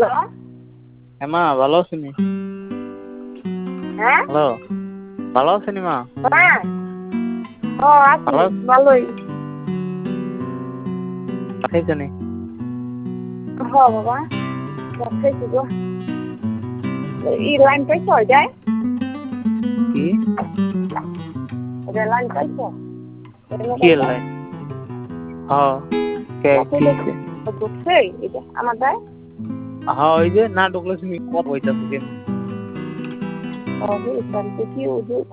Hello মা ভালো আছেন? হ্যাঁ হ্যালো, ভালো আছেন মা? হ্যাঁ ও আছি ভালো ভালোই খাইছেন? হ বাবা খাইছি গো লাইন পাইছ যায় কি লাইন পাইছ কি লাইন? হ্যাঁ কে কি ঢুকছে এটা আমার দেয় হ্যাঁ ওই যে না ঢুকলে তুমি কত হইতাছে কেন ও কি